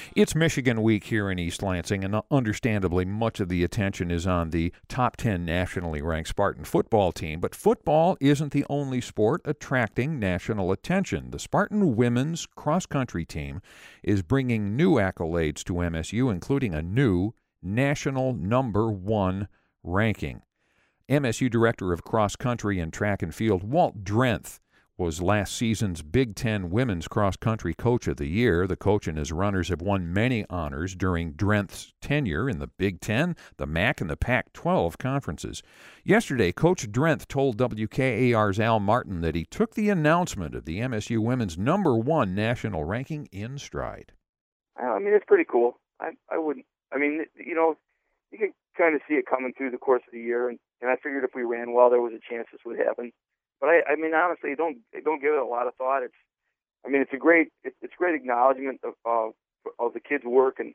It's Michigan Week here in East Lansing, and understandably, much of the attention is on the top 10 nationally ranked Spartan football team. But football isn't the only sport attracting national attention. The Spartan women's cross-country team is bringing new accolades to MSU, including a new national #1 ranking. MSU Director of Cross Country and Track and Field, Walt Drenth, was last season's Big Ten Women's Cross Country Coach of the Year. The coach and his runners have won many honors during Drenth's tenure in the Big Ten, the MAC, and the Pac-12 conferences. Yesterday, Coach Drenth told WKAR's Al Martin that he took the announcement of the MSU women's #1 national ranking in stride. I mean, it's pretty cool. I wouldn't. I mean, you can kind of see it coming through the course of the year, and I figured if we ran well, there was a chance this would happen. But I mean, honestly, don't give it a lot of thought. It's a great acknowledgement of the kids' work and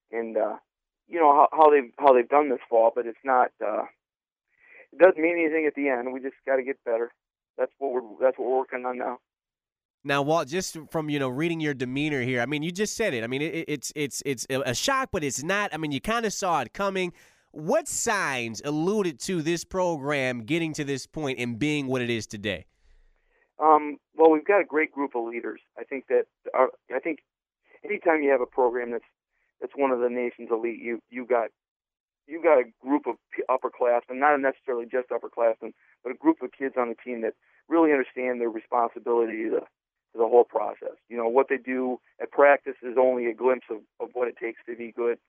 how they've done this fall. But it's not. It doesn't mean anything at the end. We just got to get better. That's what we're working on now. Now, Walt, just from reading your demeanor here, I mean, you just said it. I mean, it's a shock, but it's not. I mean, you kind of saw it coming. What signs alluded to this program getting to this point and being what it is today? Well, we've got a great group of leaders. I think anytime you have a program that's one of the nation's elite, you got a group of upperclassmen, not necessarily just upperclassmen, but a group of kids on the team that really understand their responsibility to the whole process. What they do at practice is only a glimpse of what it takes to be good.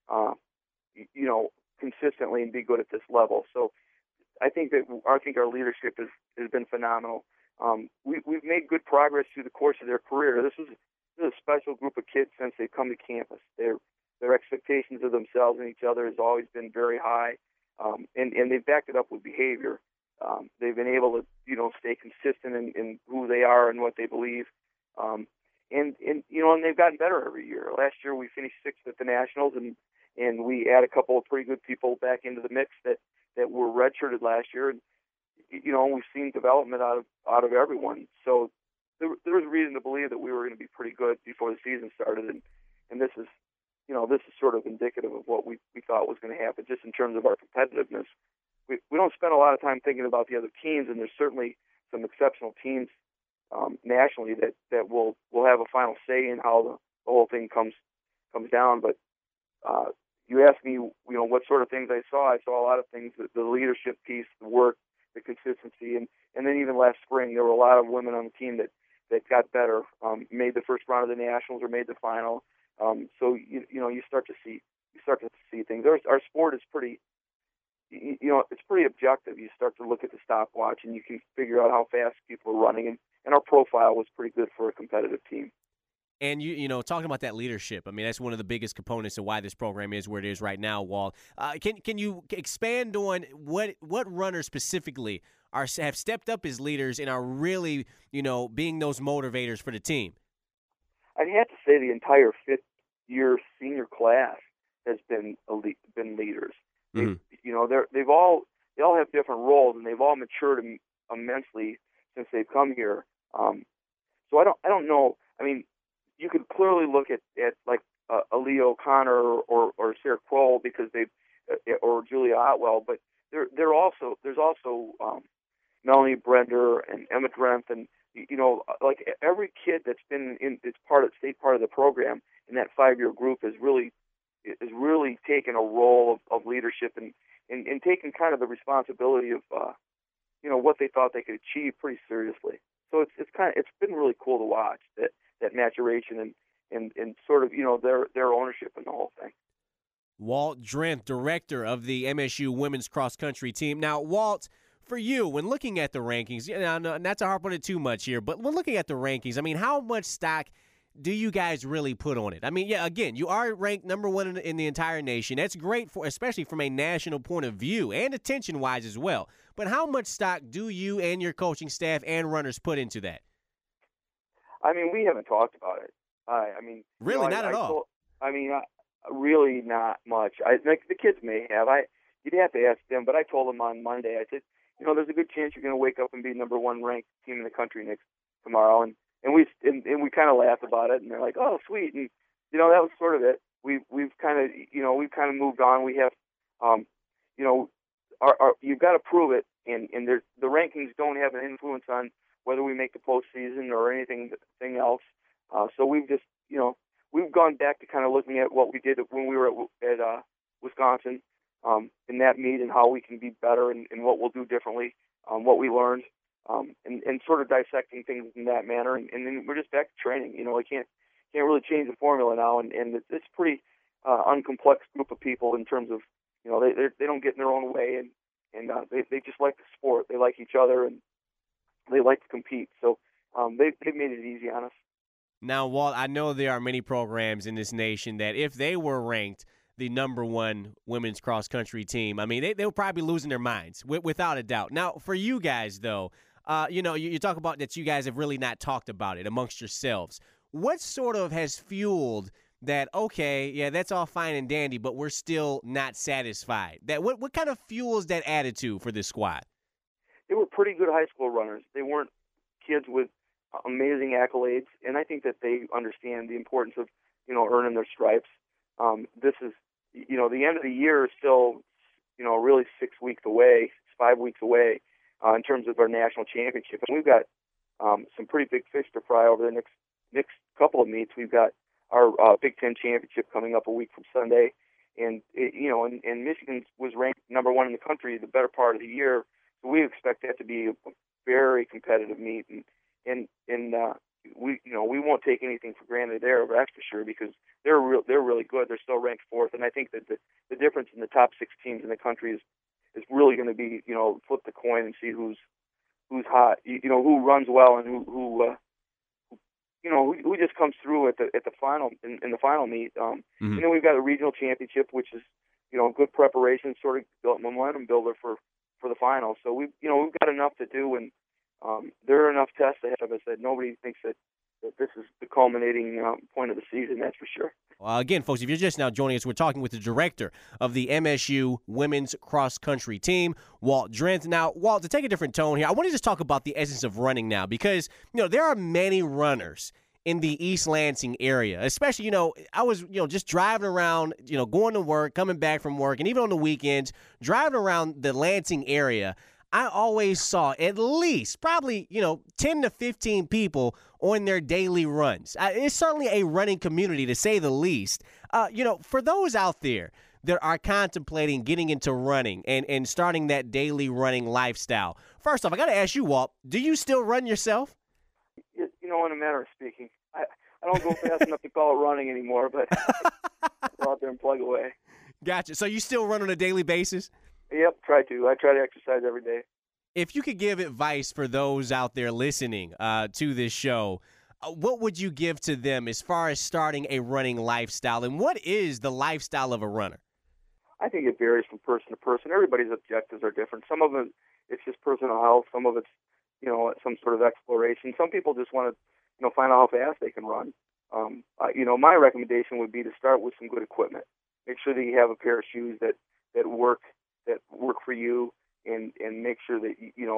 Consistently and be good at this level. So I think our leadership has been phenomenal. We've made good progress through the course of their career. This is a special group of kids since they've come to campus. Their expectations of themselves and each other has always been very high, and they've backed it up with behavior. They've been able to stay consistent in who they are and what they believe. And they've gotten better every year. Last year we finished 6th at the Nationals, and we add a couple of pretty good people back into the mix that were redshirted last year. And, we've seen development out of everyone. So there was reason to believe that we were going to be pretty good before the season started. And this is sort of indicative of what we thought was going to happen just in terms of our competitiveness. We don't spend a lot of time thinking about the other teams, and there's certainly some exceptional teams nationally that will have a final say in how the whole thing comes down. But you asked me, what sort of things I saw. I saw a lot of things: the leadership piece, the work, the consistency, and then even last spring there were a lot of women on the team that got better, made the first round of the Nationals or made the final. So you start to see things. Our sport is pretty. It's pretty objective. You start to look at the stopwatch and you can figure out how fast people are running, and our profile was pretty good for a competitive team. And talking about that leadership, I mean, that's one of the biggest components of why this program is where it is right now, Walt. Can you expand on what runners specifically have stepped up as leaders and are really, being those motivators for the team? I'd have to say the entire fifth-year senior class has been leaders. Mm-hmm. They all have different roles, and they've all matured immensely since they've come here. So I don't know. I mean, you could clearly look at like Aaliyah O'Connor or Sarah Kroll because or Julia Otwell, but there's also Melanie Brender and Emma Drenth, and like every kid that's been stayed part of the program in that 5-year group has really taken a role of leadership and taken kind of the responsibility of what they thought they could achieve pretty seriously. So it's been really cool to watch that maturation and sort of their ownership in the whole thing. Walt Drenth, director of the MSU women's cross country team. Now, Walt, for you, when looking at the rankings, not to harp on it too much here, but when looking at the rankings, I mean, how much stock do you guys really put on it? I mean, yeah, again, you are ranked #1 in the entire nation. That's great, especially from a national point of view and attention-wise as well. But how much stock do you and your coaching staff and runners put into that? I mean, we haven't talked about it. Really, not at all. Really not much. The kids may have. You'd have to ask them. But I told them on Monday. I said, there's a good chance you're going to wake up and be #1 ranked team in the country tomorrow. And we kind of laughed about it, and they're like, "Oh, sweet." And that was sort of kind of moved on. We have, you know, you've got to prove it, and the rankings don't have an influence on whether we make the postseason or anything else. So we've just, we've gone back to kind of looking at what we did when we were at Wisconsin in that meet and how we can be better and what we'll do differently, what we learned, and sort of dissecting things in that manner. And then we're just back to training. I can't really change the formula now, and it's pretty uncomplex group of people in terms of, they don't get in their own way, and they just like the sport. They like each other, and they like to compete. So they've made it easy on us. Now, Walt, I know there are many programs in this nation that if they were ranked the number one women's cross-country team, I mean, they would probably be losing their minds, without a doubt. Now, for you guys, though, you talk about that you guys have really not talked about it amongst yourselves. What sort of has fueled that, okay, yeah, that's all fine and dandy, but we're still not satisfied? What kind of fuels that attitude for this squad? They were pretty good high school runners. They weren't kids with amazing accolades, and I think that they understand the importance of, earning their stripes. This is, the end of the year is still, really 6 weeks away, 5 weeks away in terms of our national championship. And we've got some pretty big fish to fry over the next couple of meets. We've got our Big Ten championship coming up a week from Sunday, and Michigan was ranked number one in the country the better part of the year. So we expect that to be a very competitive meet, and we won't take anything for granted there, that's for sure, because they're really good. They're still ranked fourth, and I think that the difference in the top 6 teams in the country is really going to be, flip the coin and see who's hot, who runs well and who just comes through at the final in the final meet. And then we've got a regional championship, which is good preparation, sort of built momentum builder for the final. So we've got enough to do, and there are enough tests ahead of us that nobody thinks that this is the culminating point of the season, that's for sure. Well, again, folks, if you're just now joining us, we're talking with the director of the MSU women's cross-country team, Walt Drenth. Now, Walt, to take a different tone here, I want to just talk about the essence of running now, because, there are many runners in the East Lansing area, especially, I was, just driving around, going to work, coming back from work, and even on the weekends, driving around the Lansing area. I always saw at least probably, 10 to 15 people on their daily runs. It's certainly a running community, to say the least. For those out there that are contemplating getting into running and starting that daily running lifestyle, first off, I got to ask you, Walt, do you still run yourself? In a manner of speaking, I don't go fast enough to call it running anymore, but go out there and plug away. Gotcha. So you still run on a daily basis? Yep, I try to exercise every day. If you could give advice for those out there listening to this show, what would you give to them as far as starting a running lifestyle? And what is the lifestyle of a runner? I think it varies from person to person. Everybody's objectives are different. Some of it's just personal health. Some of it's, some sort of exploration. Some people just want to, find out how fast they can run. My recommendation would be to start with some good equipment. Make sure that you have a pair of shoes that work for you, and make sure that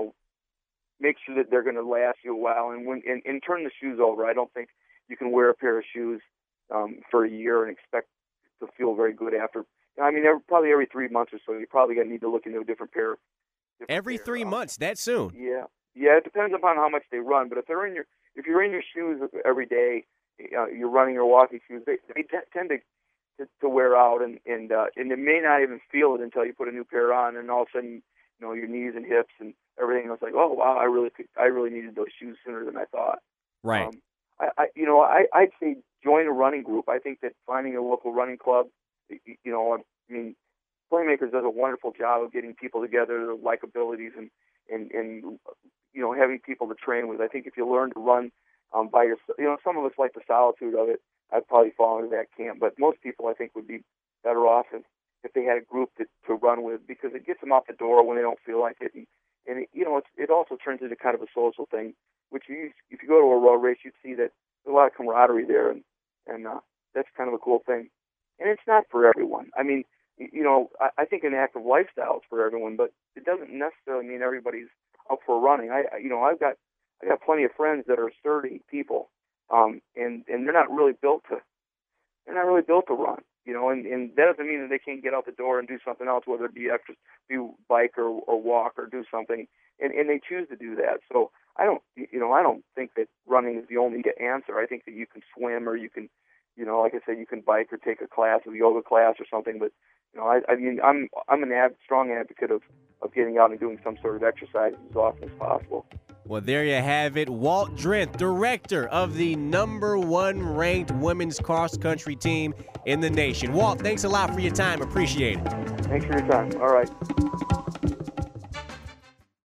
they're going to last you a while. And turn the shoes over. I don't think you can wear a pair of shoes for a year and expect to feel very good after. I mean, probably every 3 months or so, you probably going to need to look into a different pair. Every 3 months, that soon? Yeah. It depends upon how much they run. But if you're in your shoes every day, you're running or walking shoes, they tend to wear out, and you may not even feel it until you put a new pair on, and all of a sudden, your knees and hips and everything. It's like, oh wow, I really needed those shoes sooner than I thought. Right. I'd say join a running group. I think that finding a local running club, Playmakers does a wonderful job of getting people together, like abilities, and having people to train with. I think if you learn to run by yourself, some of us like the solitude of it. I'd probably fall into that camp, but most people I think would be better off if they had a group to run with, because it gets them off the door when they don't feel like it, and it also turns into kind of a social thing. Which if you go to a road race, you'd see that there's a lot of camaraderie there, and that's kind of a cool thing. And it's not for everyone. I mean, I think an active lifestyle is for everyone, but it doesn't necessarily mean everybody's up for running. I've got plenty of friends that are sturdy people, and they're not really built to run. and that doesn't mean that they can't get out the door and do something else, whether it be bike or walk or do something, and they choose to do that. So I don't think that running is the only answer. I think that you can swim, or you can, like I said, you can bike or take a class, a yoga class or something. But I mean, I'm a strong advocate of getting out and doing some sort of exercise as often as possible. Well, there you have it. Walt Drenth, director of the #1 ranked women's cross-country team in the nation. Walt, thanks a lot for your time. Appreciate it. Thanks for your time. All right.